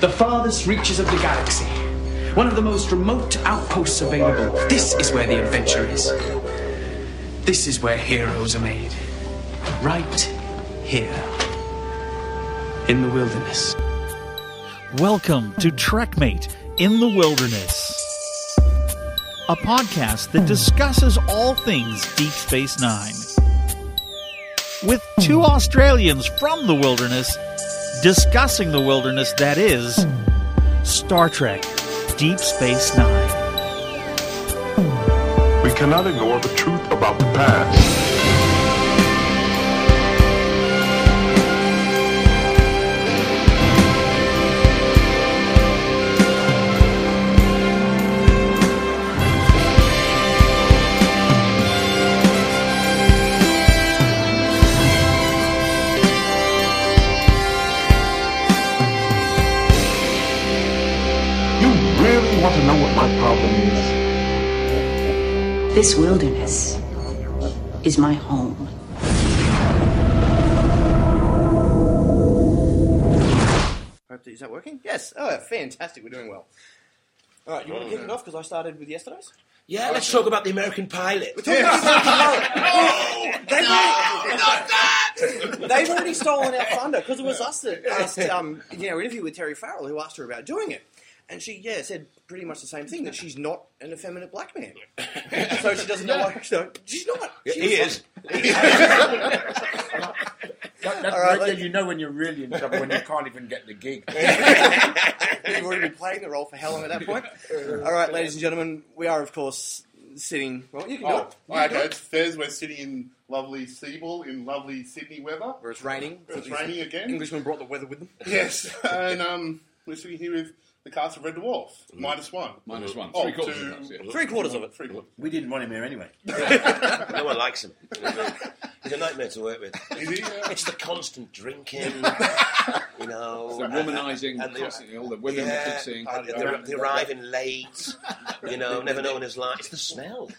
The farthest reaches of the galaxy. One of the most remote outposts available. This is where the adventure is. This is where heroes are made. Right here. In the wilderness. Welcome to Trekmate in the Wilderness. A podcast that discusses all things Deep Space Nine. With two Australians from the wilderness discussing the wilderness that is Star Trek Deep Space Nine. We cannot ignore the truth about the past. Want to know what my problem is? This wilderness is my home. Is that working? Yes. Oh, fantastic. We're doing well. All right, you want to kick it off because I started with yesterday's? Yeah, let's talk about the American pilot. They've already stolen our thunder because it was us that asked, interview with Terry Farrell who asked her about doing it. And she, said pretty much the same thing, that she's not an effeminate black man. So she doesn't know why. She's not. He is. Then you know when you're really in trouble when you can't even get the gig. You've already been playing the role for Helen at that point. All right, ladies and gentlemen, we are, of course, sitting... Well, you can do it. Okay, it's Thursday. We're sitting in lovely Seabull in lovely Sydney weather. Where it's raining. It's raining again. Englishmen brought the weather with them. Yes, and we're sitting here with the cast of Red Dwarf, -1. -1. Oh, Three-quarters of it. We didn't want him here anyway. No one likes him. He's a nightmare to work with. Is he? It's the constant drinking, The womanising, and constantly, all the women that keep seeing. the arriving late, never knowing his life. It's the smell.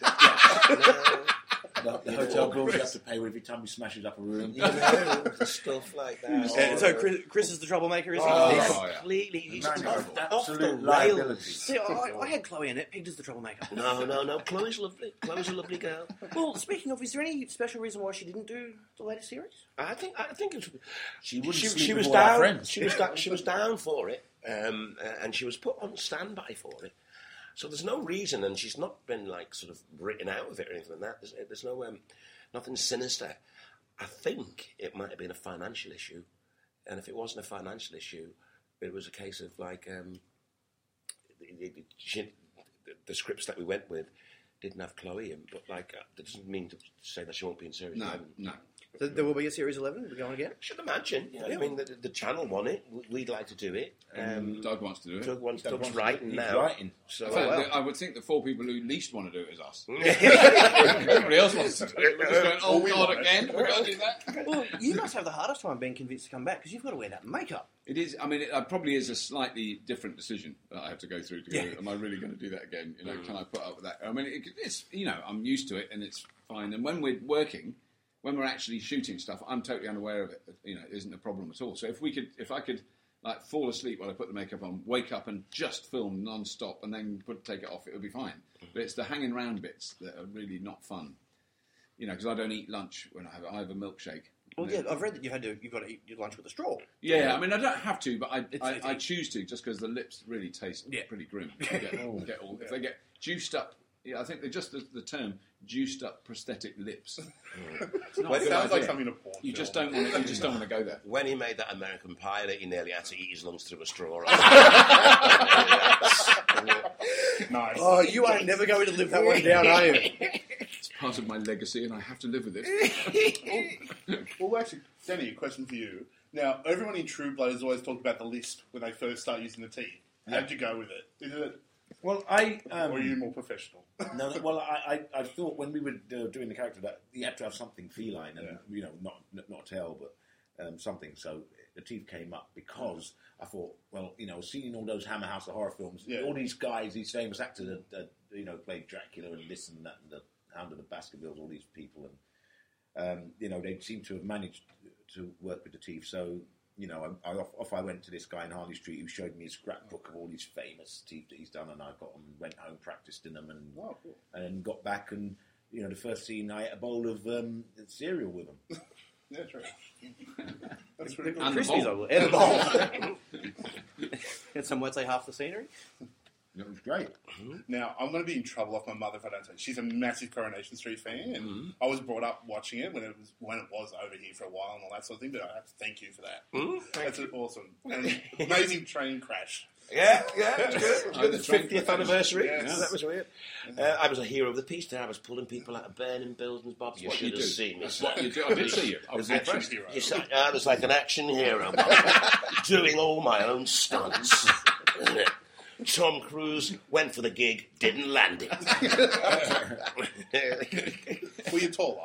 The hotel bills you have to pay every time he smashes up a room. Stuff like that. So Chris is the troublemaker, is he? Completely. He's off the Absolute rails. liability. See, I had Chloe in it. Pegged as the troublemaker. No. Chloe's lovely. Chloe's a lovely girl. Well, speaking of, is there any special reason why she didn't do the latest series? I think She wouldn't she sleep was with all our down. friends. She was down for it, and she was put on standby for it. So there's no reason, and she's not been sort of written out of it or anything like that. There's no nothing sinister. I think it might have been a financial issue, and if it wasn't a financial issue, it was a case of the scripts that we went with didn't have Chloe in, but that doesn't mean to say that she won't be in series 11. No. So there will be a series 11. We're going again. I should imagine. I mean, the channel want it. We'd like to do it. Doug wants to do it. Doug's writing He's now. writing. So I would think the 4 people who least want to do it is us. Everybody else wants to do it. We're just going, God, again? We've got to do that? Well, you must have the hardest time being convinced to come back because you've got to wear that makeup. It is. I mean, it probably is a slightly different decision that I have to go through to go, am I really going to do that again? Can I put up with that? I mean, it's I'm used to it and it's fine. And when we're working... When we're actually shooting stuff, I'm totally unaware of it. It isn't a problem at all. So if I could fall asleep while I put the makeup on, wake up and just film non-stop, and then take it off, it would be fine. But it's the hanging around bits that are really not fun. Because I don't eat lunch when I have a milkshake. Well, yeah, I've read that you've got to eat your lunch with a straw. Yeah, I mean, I don't have to, but I choose to just because the lips really taste pretty grim. If they get juiced up. Yeah, I think they're just the term juiced up prosthetic lips. It sounds like something in a porn. You just don't want to go there. When he made that American pilot, he nearly had to eat his lungs through a straw. Nice. Oh, you are never going to live that one down, are you? It's part of my legacy, and I have to live with it. Well, actually, Danny, a question for you. Now, everyone in True Blood has always talked about the lisp when they first start using the teeth. How'd you go with it? Is it? Well, or are you more professional? No, well, I thought when we were doing the character that you had to have something feline and not a tail, but something. So the teeth came up because I thought, seeing all those Hammer House of Horror films, all these guys, these famous actors that played Dracula and this and that, and the Hound of the Baskervilles, all these people, and they seem to have managed to work with the teeth. So off I went to this guy in Harley Street who showed me a scrapbook of all his famous teeth that he's done, and I got them, went home, practiced in them, and then got back, and the first scene I ate a bowl of cereal with them. Yeah, true. That's pretty cool. And the Crispies, bowl. and the bowl. And some might say half the scenery. It was great. Now, I'm going to be in trouble off my mother if I don't say. She's a massive Coronation Street fan, and I was brought up watching it when it was over here for a while and all that sort of thing, but I have to thank you for that. That's awesome. And amazing train crash. Yeah, it's good. It's good. The train 50th anniversary. Yes. That was weird. I was a hero of the piece there. I was pulling people out of burning buildings, Bob. Yes, You should you have do. seen me. That's what you do. I did see you. I was Action impressed. hero. I was like an action hero, Bob. Doing all my own stunts. Tom Cruise went for the gig, didn't land it. Were you taller?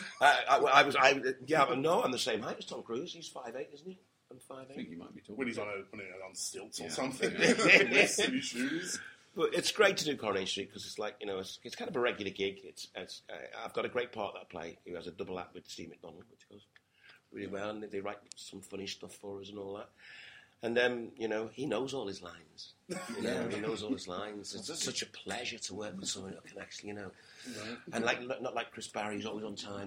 I'm the same height as Tom Cruise. He's 5'8", isn't he? I'm 5'8". I think you might be talking. When he's on stilts or something. Yeah. City shoes. But it's great to do Coronation Street because it's like, it's kind of a regular gig. I've got a great part that I play who has a double act with Steve McDonald, which goes really well, and they write some funny stuff for us and all that. And he knows all his lines. He knows all his lines. It's just such a pleasure to work with someone who can actually, and not like Chris Barry, who's always on time.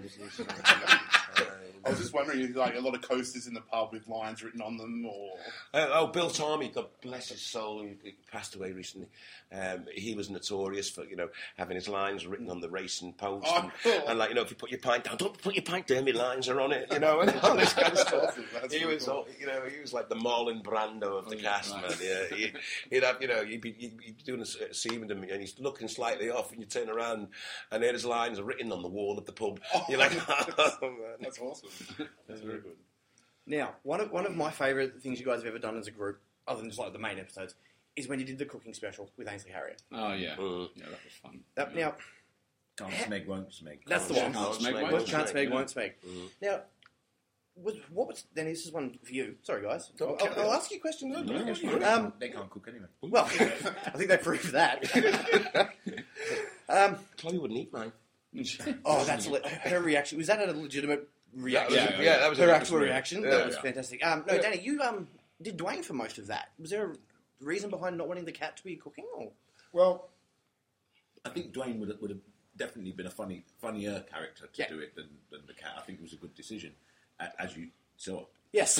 I was just wondering, like a lot of coasters in the pub with lines written on them, or Bill Tormey, God bless his soul, he passed away recently. He was notorious for having his lines written on the racing post, and if you put your pint down, don't put your pint down, my lines are on it, and all this kind of stuff. He was like the Marlon Brando of the cast, man. Yeah, he'd have, you'd be doing a scene with him, and he's looking slightly off, and you turn around, and there his lines are written on the wall of the pub. You're like, oh man, that's awesome. That's very good. Now, one of my favourite things you guys have ever done as a group, other than just like the main episodes, is when you did the cooking special with Ainsley Harriott. Oh, yeah. Yeah, that was fun. Now, Can't smeg, won't smeg. that's the one. Can't smeg, Can't smeg, won't smeg. Now, what was Danny? This is one for you. Sorry, guys. I'll ask you a question. They can't cook anyway. Well, I think they proved that. Chloe wouldn't eat mine. That's her reaction. Was that a legitimate reaction? Yeah, that was her a actual reaction. Yeah, That was fantastic. No, Danny, you did Dwayne for most of that. Was there a reason behind not wanting the cat to be cooking? Or? Well, I think Dwayne would have definitely been a funnier character to do it than the cat. I think it was a good decision, as you saw. Yes.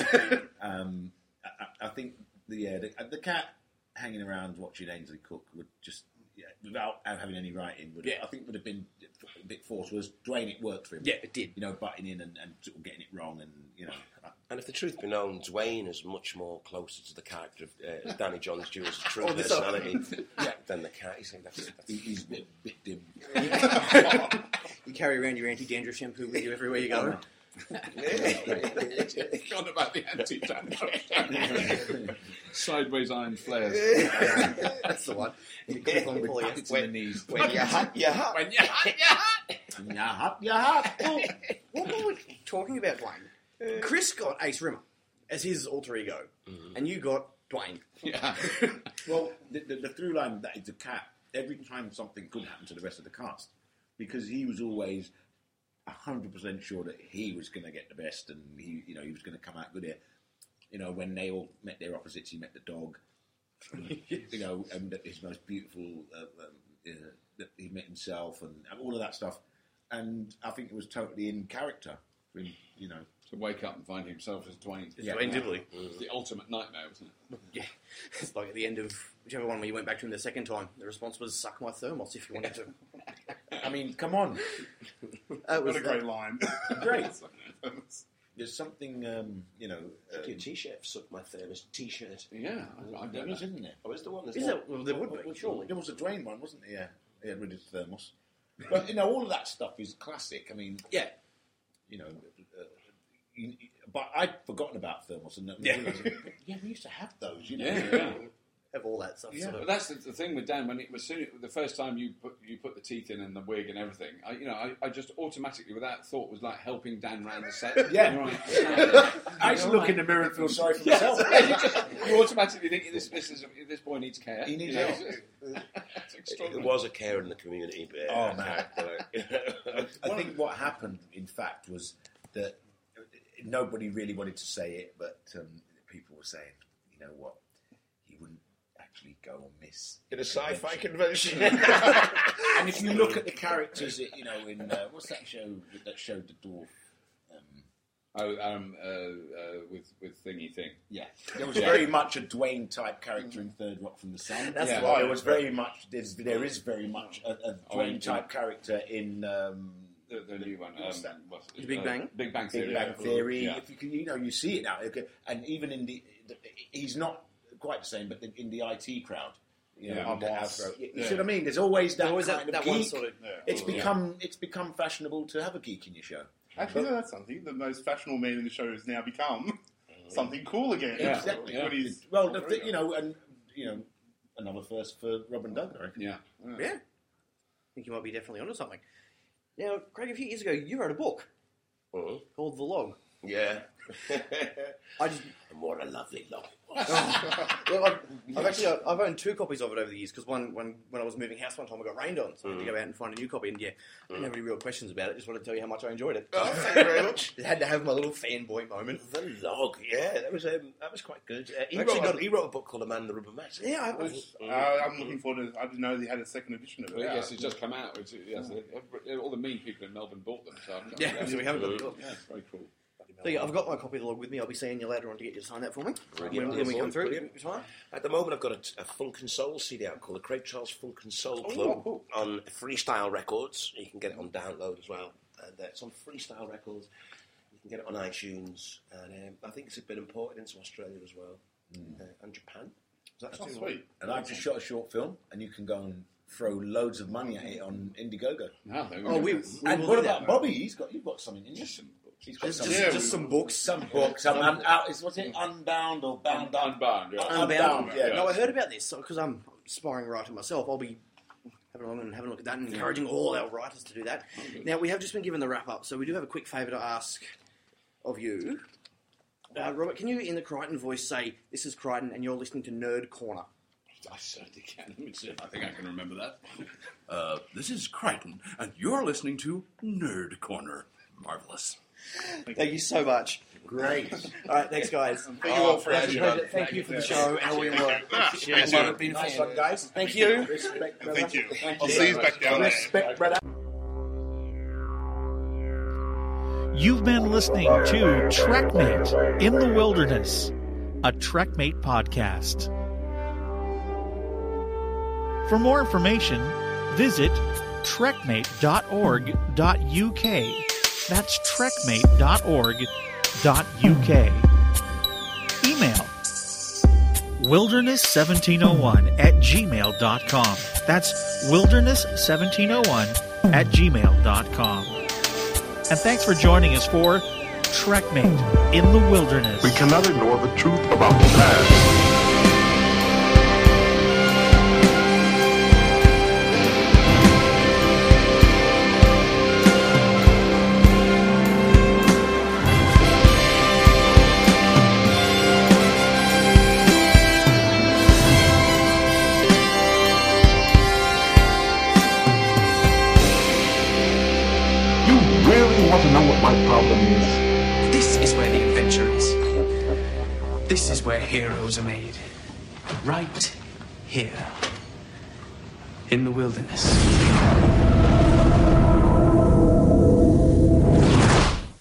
I think the cat hanging around watching Ainsley cook would just without having any writing I think would have been a bit forced. Whereas Dwayne, it worked for him. Yeah, it did. Butting in and sort of getting it wrong, and And if the truth be known, Dwayne is much more closer to the character of Danny Jones-Jewell's true personality than the cat. He's a bit dim. You carry around your anti-dandruff shampoo with you everywhere you go. Forgot about the anti-dandruff. Sideways iron flares. That's the one. With packets in the knees. When you're hot, you're hot. When you're hot, you're hot. You're hot. Well, what were we talking about, Dwayne? Chris got Ace Rimmer as his alter ego, and you got Dwayne. Yeah. Well, the through line that is the cat. Every time something good happened to the rest of the cast, because he was always 100% sure that he was going to get the best, and he was going to come out good here. When they all met their opposites, he met the dog. And his most beautiful. That he met himself and all of that stuff, and I think it was totally in character for him. To wake up and find himself as Dwayne. Dwayne Dibley. It's the ultimate nightmare, wasn't it? Yeah. It's like at the end of whichever one where you went back to him the second time, the response was, suck my thermos if you wanted to. I mean, come on. What a great line. Great. There's something, Your T-shirt, suck my thermos T-shirt. Yeah, I there is, isn't there? Oh, is there one? Is there? Well, there would be, surely. There was a Dwayne one, wasn't there? Yeah, he had rid of thermos. But all of that stuff is classic. I mean, yeah, but I'd forgotten about thermos, and we used to have those. Yeah. Have all that stuff. Yeah. Sort of. But that's the thing with Dan. When it was the first time you put the teeth in and the wig and everything, I just automatically, without thought, was like helping Dan round the set. Yeah. Right. I used to look in the mirror and feel sorry for myself. You automatically think this boy needs care. He needs help. It was a care in the community. Oh man! I think what happened, in fact, was that nobody really wanted to say it, but people were saying, you know what, he wouldn't actually go on this in a sci-fi convention. And if you look at the characters, in what's that show that showed the dwarf? With Thingy Thing. Yeah, there was very much a Dwayne type character in Third Rock from the Sun. That's right. There was very much. There is very much a Dwayne type character in the new one. Big Bang. Big Bang Theory. Big Bang Theory. Yeah. If you can, you see it now, and even in he's not quite the same, but in the IT crowd. You see what I mean? There's always that kind of that geek. one sort of. It's become fashionable to have a geek in your show. Actually, that's something. The most fashionable man in the show has now become something cool again. Yeah. Exactly. Yeah. Another first for Robin Doug, I reckon. Yeah. I think you might be definitely onto something. Now, Craig, a few years ago, you wrote a book called The Log. Yeah. And what a lovely log. Well, I've owned 2 copies of it over the years because when I was moving house one time I got rained on, so I had to go out and find a new copy. And I didn't have any real questions about it. Just wanted to tell you how much I enjoyed it. Oh, thank you very much. I had to have my little fanboy moment. The Log, that was quite good. He wrote a book called A Man in the Rubber Mat. Yeah, I'm looking forward to. I didn't know they had a second edition of it. Yes, it's just come out. All the mean people in Melbourne bought them. So so we haven't got the book. Yeah, it's very cool. So I've got my copy of The Log with me. I'll be seeing you later on to get you to sign that for me. When we come through. At the moment, I've got a Funk and Soul CD out called the Craig Charles Funk and Soul Club on Freestyle Records. You can get it on download as well. And it's on Freestyle Records. You can get it on iTunes. And I think it's been imported into Australia as well. And Japan. That's sweet. And I've just shot a short film, and you can go and throw loads of money at it on Indiegogo. And what about Bobby? You've got something interesting. He's got just some books. Some books. What's it? Unbound or Bound Up? Unbound. Unbound. Yeah. No, I heard about this because I'm an aspiring writer myself. I'll be having a look at that and encouraging all our writers to do that. Now, we have just been given the wrap up, so we do have a quick favour to ask of you. Robert, can you, in the Crichton voice, say, "This is Crichton and you're listening to Nerd Corner"? I certainly can. Let me see if I think I can remember that. This is Crichton and you're listening to Nerd Corner. Marvellous. Thank you so much. Great. All right, thanks, guys. Thank you all for having me. Thank you for the show and all your work. Cheers. Nice one, guys. Thank you. Respect, brother. Thank you. I'll see you back down there. Respect, brother. You've been listening to Trekmate in the Wilderness, a Trekmate podcast. For more information, visit trekmate.org.uk. That's trekmate.org.uk. Email wilderness1701@gmail.com. That's wilderness1701@gmail.com. And thanks for joining us for Trekmate in the Wilderness. We cannot ignore the truth about the past. To know what my problem is. This is where the adventure is. This is where heroes are made. Right here. In the wilderness.